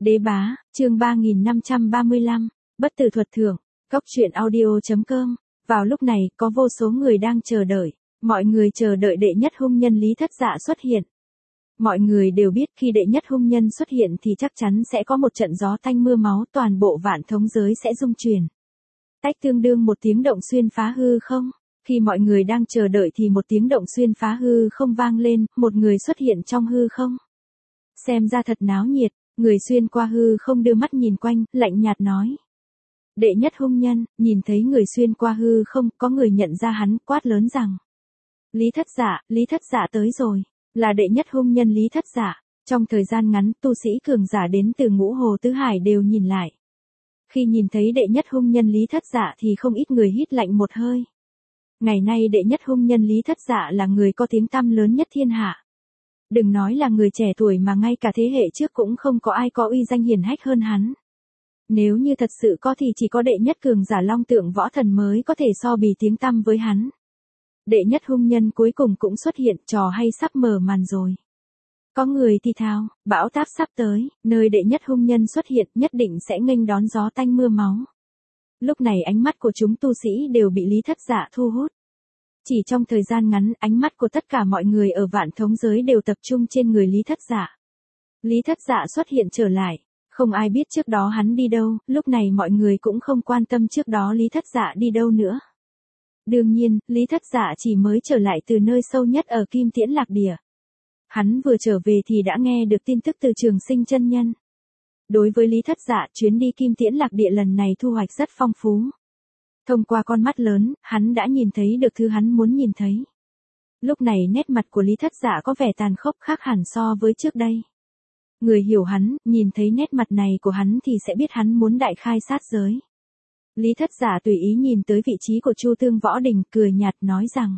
Đế bá, chương 3535, bất tử thuật thưởng, cốc truyện audio.com. Vào lúc này, có vô số người đang chờ đợi. Mọi người chờ đợi đệ nhất hung nhân Lý Thất Dạ xuất hiện. Mọi người đều biết khi đệ nhất hung nhân xuất hiện thì chắc chắn sẽ có một trận gió tanh mưa máu, toàn bộ vạn thống giới sẽ rung chuyển. Tách tương đương một tiếng động xuyên phá hư không. Khi mọi người đang chờ đợi thì một tiếng động xuyên phá hư không vang lên, một người xuất hiện trong hư không. Xem ra thật náo nhiệt, người xuyên qua hư không đưa mắt nhìn quanh, lạnh nhạt nói. Đệ nhất hung nhân, nhìn thấy người xuyên qua hư không, có người nhận ra hắn, quát lớn rằng. Lý Thất Dạ tới rồi, là đệ nhất hung nhân Lý Thất Dạ. Trong thời gian ngắn, tu sĩ cường giả đến từ Ngũ Hồ Tứ Hải đều nhìn lại. Khi nhìn thấy đệ nhất hung nhân Lý Thất Dạ thì không ít người hít lạnh một hơi. Ngày nay đệ nhất hung nhân Lý Thất Dạ là người có tiếng tăm lớn nhất thiên hạ. Đừng nói là người trẻ tuổi mà ngay cả thế hệ trước cũng không có ai có uy danh hiển hách hơn hắn. Nếu như thật sự có thì chỉ có đệ nhất cường giả Long Tượng Võ Thần mới có thể so bì tiếng tăm với hắn. Đệ nhất hung nhân cuối cùng cũng xuất hiện, trò hay sắp mở màn rồi. Có người thì thào, bão táp sắp tới, nơi đệ nhất hung nhân xuất hiện nhất định sẽ nghênh đón gió tanh mưa máu. Lúc này ánh mắt của chúng tu sĩ đều bị Lý Thất Dạ thu hút. Chỉ trong thời gian ngắn, ánh mắt của tất cả mọi người ở vạn thống giới đều tập trung trên người Lý Thất Dạ. Lý Thất Dạ xuất hiện trở lại. Không ai biết trước đó hắn đi đâu, lúc này mọi người cũng không quan tâm trước đó Lý Thất Dạ đi đâu nữa. Đương nhiên, Lý Thất Dạ chỉ mới trở lại từ nơi sâu nhất ở Kim Tiễn Lạc Địa. Hắn vừa trở về thì đã nghe được tin tức từ Trường Sinh chân nhân. Đối với Lý Thất Dạ, chuyến đi Kim Tiễn Lạc Địa lần này thu hoạch rất phong phú. Thông qua con mắt lớn, hắn đã nhìn thấy được thứ hắn muốn nhìn thấy. Lúc này nét mặt của Lý Thất Dạ có vẻ tàn khốc khác hẳn so với trước đây. Người hiểu hắn, nhìn thấy nét mặt này của hắn thì sẽ biết hắn muốn đại khai sát giới. Lý Thất Dạ tùy ý nhìn tới vị trí của Chu Tương Võ Đình, cười nhạt nói rằng.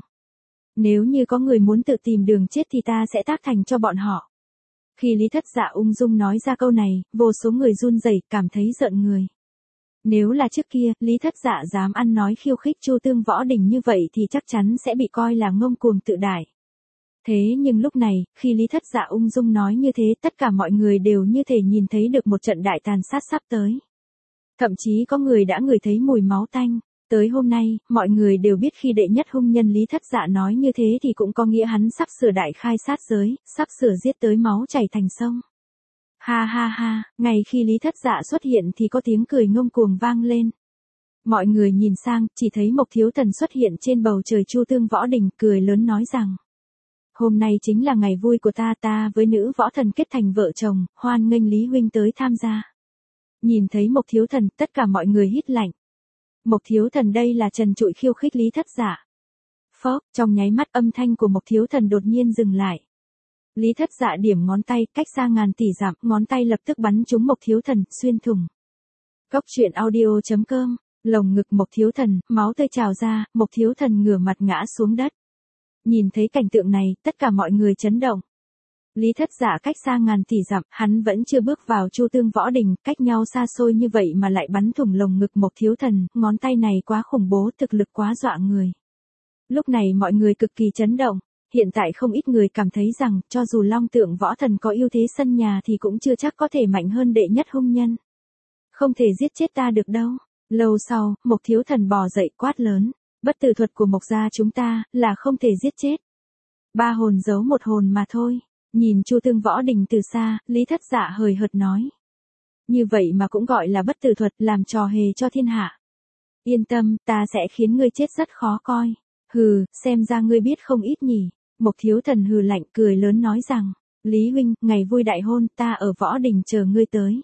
Nếu như có người muốn tự tìm đường chết thì ta sẽ tác thành cho bọn họ. Khi Lý Thất Dạ ung dung nói ra câu này, vô số người run rẩy, cảm thấy giận người. Nếu là trước kia, Lý Thất Dạ dám ăn nói khiêu khích Chu Tương Võ Đình như vậy thì chắc chắn sẽ bị coi là ngông cuồng tự đại. Thế nhưng lúc này, khi Lý Thất Dạ ung dung nói như thế, tất cả mọi người đều như thể nhìn thấy được một trận đại tàn sát sắp tới. Thậm chí có người đã ngửi thấy mùi máu tanh. Tới hôm nay, mọi người đều biết khi đệ nhất hung nhân Lý Thất Dạ nói như thế thì cũng có nghĩa hắn sắp sửa đại khai sát giới, sắp sửa giết tới máu chảy thành sông. Ha ha ha, ngay khi Lý Thất Dạ xuất hiện thì có tiếng cười ngông cuồng vang lên. Mọi người nhìn sang, chỉ thấy Mộc Thiếu Thần xuất hiện trên bầu trời Chu Tương Võ Đình, cười lớn nói rằng. Hôm nay chính là ngày vui của ta với nữ võ thần kết thành vợ chồng, hoan nghênh Lý huynh tới tham gia. Nhìn thấy Mộc Thiếu Thần, tất cả mọi người hít lạnh. Mộc Thiếu Thần đây là trần trụi khiêu khích Lý Thất Dạ. Phốc, trong nháy mắt âm thanh của Mộc Thiếu Thần đột nhiên dừng lại. Lý Thất Dạ điểm ngón tay, cách xa ngàn tỷ dặm, ngón tay lập tức bắn trúng Mộc Thiếu Thần, xuyên thủng. Cốc truyện audio.com, lồng ngực Mộc Thiếu Thần, máu tươi trào ra, Mộc Thiếu Thần ngửa mặt ngã xuống đất. Nhìn thấy cảnh tượng này, tất cả mọi người chấn động. Lý Thất Dạ cách xa ngàn tỷ dặm, hắn vẫn chưa bước vào Chu Tương Võ Đình, cách nhau xa xôi như vậy mà lại bắn thủng lồng ngực Mộc Thiếu Thần, ngón tay này quá khủng bố, thực lực quá dọa người. Lúc này mọi người cực kỳ chấn động, hiện tại không ít người cảm thấy rằng, cho dù Long Tượng Võ Thần có ưu thế sân nhà thì cũng chưa chắc có thể mạnh hơn đệ nhất hung nhân. Không thể giết chết ta được đâu. Lâu sau, Mộc Thiếu Thần bò dậy quát lớn, bất tử thuật của Mộc gia chúng ta, là không thể giết chết. 3 hồn giấu 1 hồn mà thôi. Nhìn Chu Tương Võ Đình từ xa, Lý Thất Dạ hời hợt nói. Như vậy mà cũng gọi là bất tử thuật, làm trò hề cho thiên hạ. Yên tâm, ta sẽ khiến ngươi chết rất khó coi. Hừ, xem ra ngươi biết không ít nhỉ. Mộc Thiếu Thần hừ lạnh cười lớn nói rằng, Lý huynh, ngày vui đại hôn, ta ở Võ Đình chờ ngươi tới.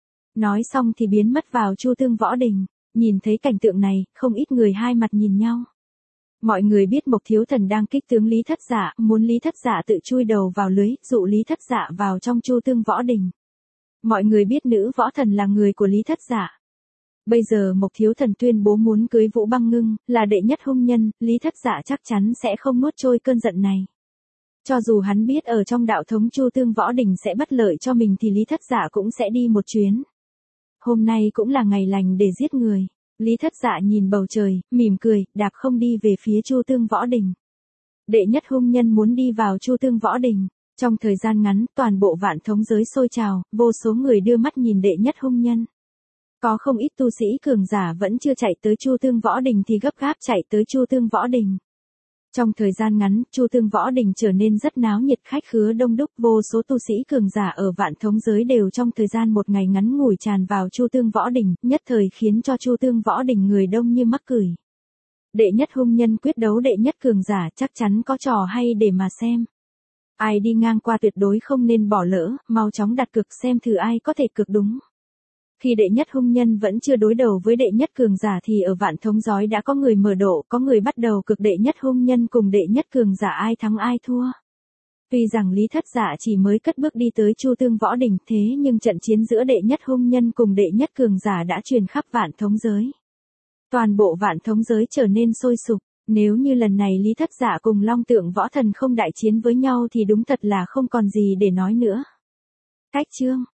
Nói xong thì biến mất vào Chu Tương Võ Đình. Nhìn thấy cảnh tượng này, không ít người hai mặt nhìn nhau. Mọi người biết Mộc Thiếu Thần đang kích tướng Lý Thất Dạ, muốn Lý Thất Dạ tự chui đầu vào lưới, dụ Lý Thất Dạ vào trong Chu Tương Võ Đình. Mọi người biết nữ võ thần là người của Lý Thất Dạ. Bây giờ Mộc Thiếu Thần tuyên bố muốn cưới Vũ Băng Ngưng, là đệ nhất hung nhân, Lý Thất Dạ chắc chắn sẽ không nuốt trôi cơn giận này. Cho dù hắn biết ở trong đạo thống Chu Tương Võ Đình sẽ bất lợi cho mình thì Lý Thất Dạ cũng sẽ đi một chuyến. Hôm nay cũng là ngày lành để giết người. Lý Thất Dạ nhìn bầu trời, mỉm cười, đạp không đi về phía Chu Tương Võ Đình. Đệ nhất hung nhân muốn đi vào Chu Tương Võ Đình, Trong thời gian ngắn, toàn bộ vạn thống giới sôi trào, vô số người đưa mắt nhìn đệ nhất hung nhân. Có không ít tu sĩ cường giả vẫn chưa chạy tới Chu Tương Võ Đình thì gấp gáp chạy tới Chu Tương Võ Đình. Trong thời gian ngắn, Chu Tương Võ Đình trở nên rất náo nhiệt, khách khứa đông đúc, vô số tu sĩ cường giả ở vạn thống giới đều trong thời gian một ngày ngắn ngủi tràn vào Chu Tương Võ Đình, nhất thời khiến cho Chu Tương Võ Đình người đông như mắc cười. Đệ nhất hung nhân quyết đấu đệ nhất cường giả, chắc chắn có trò hay để mà xem. Ai đi ngang qua tuyệt đối không nên bỏ lỡ, mau chóng đặt cược xem thử ai có thể cược đúng. Khi đệ nhất hung nhân vẫn chưa đối đầu với đệ nhất cường giả thì ở vạn thống giới đã có người mở độ, có người bắt đầu cược đệ nhất hung nhân cùng đệ nhất cường giả ai thắng ai thua. Tuy rằng Lý Thất Dạ chỉ mới cất bước đi tới Chu Tương Võ Đình, thế nhưng trận chiến giữa đệ nhất hung nhân cùng đệ nhất cường giả đã truyền khắp vạn thống giới. Toàn bộ vạn thống giới trở nên sôi sục, nếu như lần này Lý Thất Dạ cùng Long Tượng Võ Thần không đại chiến với nhau thì đúng thật là không còn gì để nói nữa. Cách chương